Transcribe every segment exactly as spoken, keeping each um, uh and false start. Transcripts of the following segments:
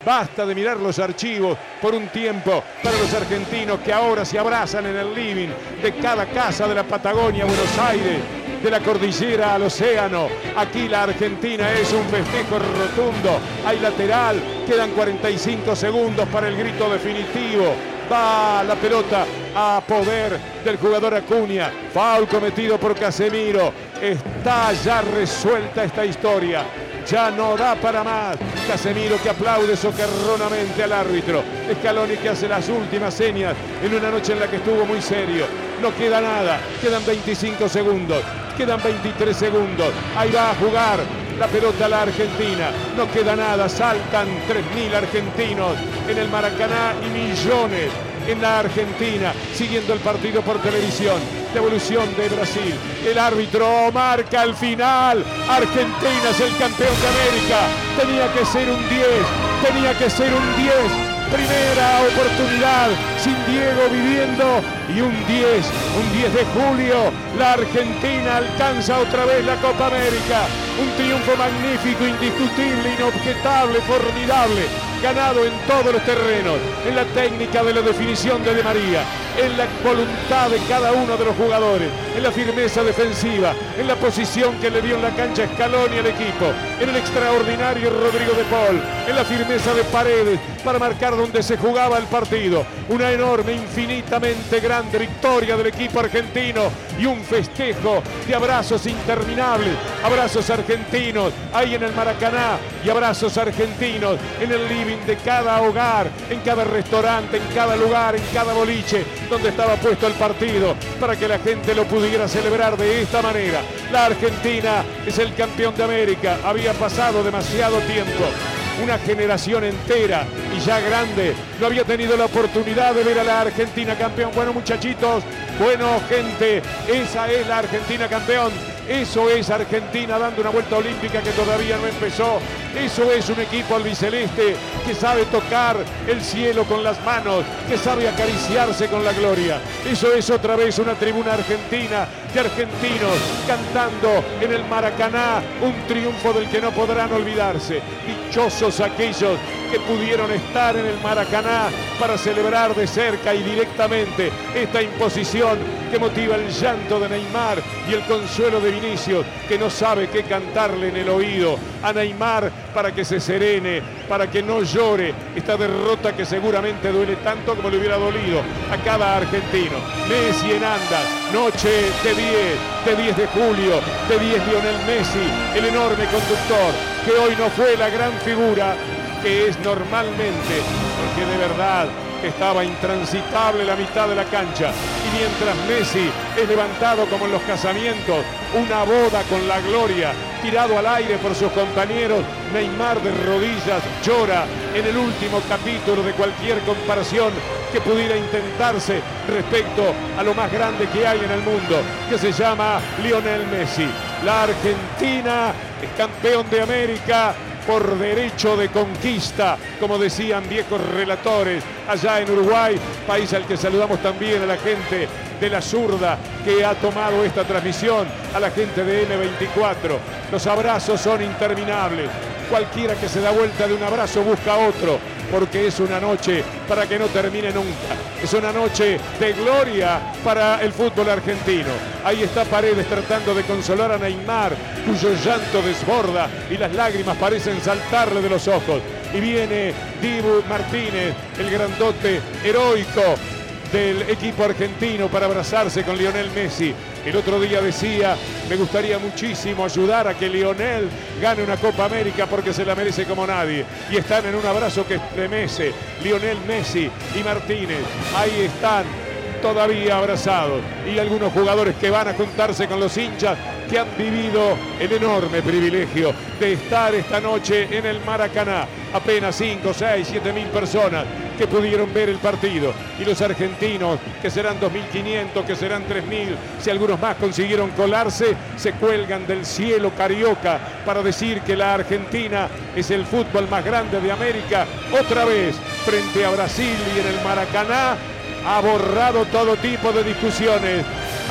Basta de mirar los archivos por un tiempo para los argentinos que ahora se abrazan en el living de cada casa de la Patagonia, Buenos Aires, de la cordillera al océano. Aquí la Argentina es un festejo rotundo. Hay lateral, quedan cuarenta y cinco segundos para el grito definitivo. Va la pelota a poder del jugador Acuña. Foul cometido por Casemiro. Está ya resuelta esta historia. Ya no da para más. Casemiro que aplaude socarronamente al árbitro. Scaloni que hace las últimas señas en una noche en la que estuvo muy serio. No queda nada. Quedan veinticinco segundos. Quedan veintitrés segundos. Ahí va a jugar la pelota a la Argentina. No queda nada. Saltan tres mil argentinos en el Maracaná y millones en la Argentina siguiendo el partido por televisión. Devolución de Brasil. El árbitro marca el final. Argentina es el campeón de América. Tenía que ser un diez. Tenía que ser un diez. Primera oportunidad sin Diego viviendo y un diez, un diez de julio, la Argentina alcanza otra vez la Copa América. Un triunfo magnífico, indiscutible, inobjetable, formidable, ganado en todos los terrenos, en la técnica de la definición de Di María, en la voluntad de cada uno de los jugadores, en la firmeza defensiva, en la posición que le dio en la cancha Scaloni al equipo, en el extraordinario Rodrigo de Paul, en la firmeza de Paredes para marcar donde se jugaba el partido. Una enorme, infinitamente grande victoria del equipo argentino y un festejo de abrazos interminables, abrazos argentinos ahí en el Maracaná y abrazos argentinos en el living de cada hogar, en cada restaurante, en cada lugar, en cada boliche donde estaba puesto el partido para que la gente lo pudiera celebrar de esta manera. La Argentina es el campeón de América. Había pasado demasiado tiempo. Una generación entera y ya grande no había tenido la oportunidad de ver a la Argentina campeón. Bueno, muchachitos, bueno, gente, esa es la Argentina campeón. Eso es Argentina dando una vuelta olímpica que todavía no empezó. Eso es un equipo albiceleste que sabe tocar el cielo con las manos, que sabe acariciarse con la gloria. Eso es otra vez una tribuna argentina de argentinos cantando en el Maracaná un triunfo del que no podrán olvidarse. Dichosos aquellos que pudieron estar en el Maracaná para celebrar de cerca y directamente esta imposición que motiva el llanto de Neymar y el consuelo de Vinicius, que no sabe qué cantarle en el oído a Neymar para que se serene, para que no llore esta derrota que seguramente duele tanto como le hubiera dolido a cada argentino. Messi en andas, noche de diez, de diez de julio, de diez Lionel Messi, el enorme conductor que hoy no fue la gran figura que es normalmente, porque de verdad estaba intransitable la mitad de la cancha, y mientras Messi es levantado como en los casamientos, una boda con la gloria, tirado al aire por sus compañeros, Neymar de rodillas llora en el último capítulo de cualquier comparación que pudiera intentarse respecto a lo más grande que hay en el mundo, que se llama Lionel Messi. La Argentina es campeón de América por derecho de conquista, como decían viejos relatores allá en Uruguay, país al que saludamos también a la gente de la zurda que ha tomado esta transmisión, a la gente de ene veinticuatro. Los abrazos son interminables. Cualquiera que se da vuelta de un abrazo busca otro, porque es una noche para que no termine nunca. Es una noche de gloria para el fútbol argentino. Ahí está Paredes tratando de consolar a Neymar, cuyo llanto desborda y las lágrimas parecen saltarle de los ojos. Y viene Dibu Martínez, el grandote heroico del equipo argentino, para abrazarse con Lionel Messi. El otro día decía, me gustaría muchísimo ayudar a que Lionel gane una Copa América porque se la merece como nadie. Y están en un abrazo que estremece. Lionel Messi y Martínez, ahí están todavía abrazados. Y algunos jugadores que van a juntarse con los hinchas que han vivido el enorme privilegio de estar esta noche en el Maracaná. Apenas cinco, seis, siete mil personas que pudieron ver el partido, y los argentinos, que serán dos mil quinientos, que serán tres mil, si algunos más consiguieron colarse, se cuelgan del cielo carioca para decir que la Argentina es el fútbol más grande de América, otra vez frente a Brasil, y en el Maracaná ha borrado todo tipo de discusiones.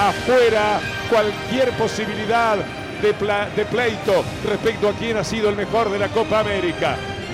Afuera cualquier posibilidad de, de pleito respecto a quién ha sido el mejor de la Copa América.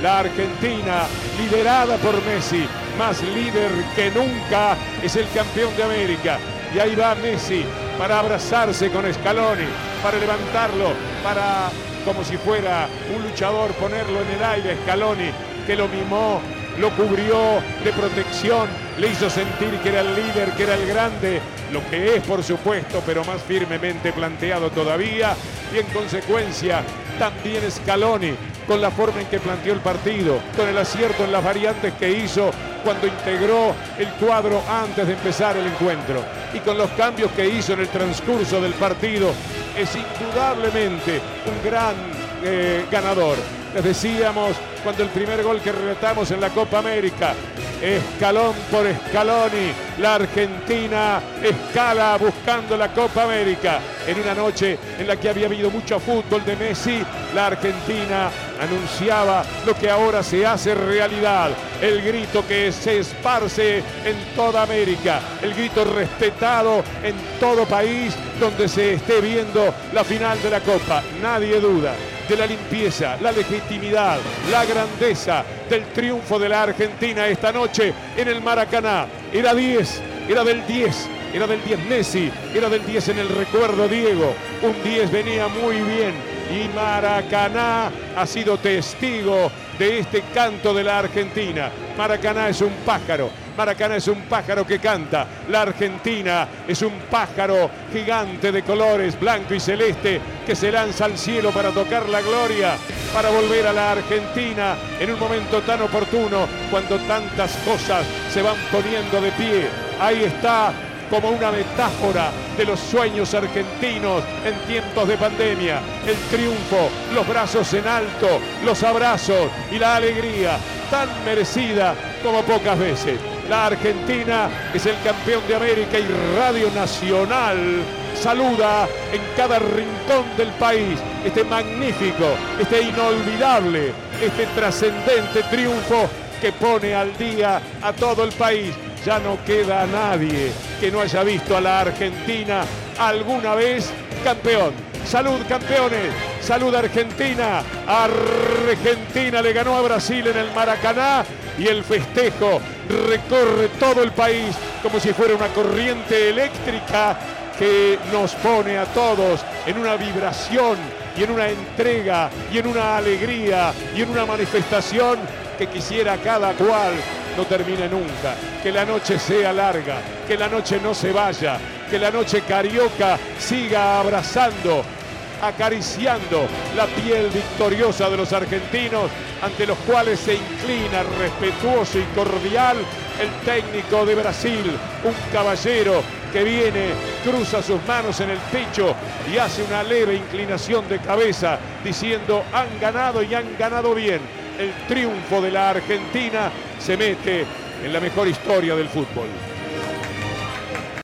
La Argentina, liderada por Messi, más líder que nunca, es el campeón de América. Y ahí va Messi para abrazarse con Scaloni, para levantarlo, para, como si fuera un luchador, ponerlo en el aire. Scaloni, que lo mimó, lo cubrió de protección, le hizo sentir que era el líder, que era el grande, lo que es por supuesto, pero más firmemente planteado todavía. Y en consecuencia también Scaloni, con la forma en que planteó el partido, con el acierto en las variantes que hizo cuando integró el cuadro antes de empezar el encuentro, y con los cambios que hizo en el transcurso del partido, es indudablemente un gran eh, ganador. Les decíamos cuando el primer gol que relatamos en la Copa América, escalón por Scaloni, la Argentina escala buscando la Copa América. En una noche en la que había habido mucho fútbol de Messi, la Argentina anunciaba lo que ahora se hace realidad, el grito que se esparce en toda América, el grito respetado en todo país donde se esté viendo la final de la Copa. Nadie duda de la limpieza, la legitimidad, la grandeza del triunfo de la Argentina esta noche en el Maracaná. Era diez, era del diez, era del diez Messi, era del diez en el recuerdo Diego. Un diez venía muy bien y Maracaná ha sido testigo de este canto de la Argentina. Maracaná es un pájaro, Maracaná es un pájaro que canta. La Argentina es un pájaro gigante de colores blanco y celeste que se lanza al cielo para tocar la gloria, para volver a la Argentina en un momento tan oportuno, cuando tantas cosas se van poniendo de pie. Ahí está, como una metáfora de los sueños argentinos en tiempos de pandemia, el triunfo, los brazos en alto, los abrazos y la alegría tan merecida como pocas veces. La Argentina es el campeón de América y Radio Nacional saluda en cada rincón del país este magnífico, este inolvidable, este trascendente triunfo que pone al día a todo el país. Ya no queda nadie que no haya visto a la Argentina alguna vez campeón. ¡Salud, campeones! ¡Salud, Argentina! Argentina le ganó a Brasil en el Maracaná y el festejo recorre todo el país como si fuera una corriente eléctrica que nos pone a todos en una vibración y en una entrega y en una alegría y en una manifestación que quisiera cada cual no termine nunca. Que la noche sea larga, que la noche no se vaya, que la noche carioca siga abrazando, acariciando la piel victoriosa de los argentinos, ante los cuales se inclina respetuoso y cordial el técnico de Brasil, un caballero que viene, cruza sus manos en el pecho y hace una leve inclinación de cabeza diciendo: han ganado y han ganado bien. El triunfo de la Argentina se mete en la mejor historia del fútbol.